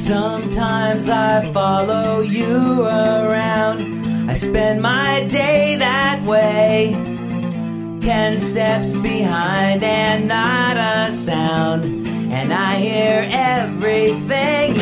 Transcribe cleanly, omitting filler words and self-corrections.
Sometimes I follow you around. I spend my day that way. 10 steps behind and not a sound. And I hear everything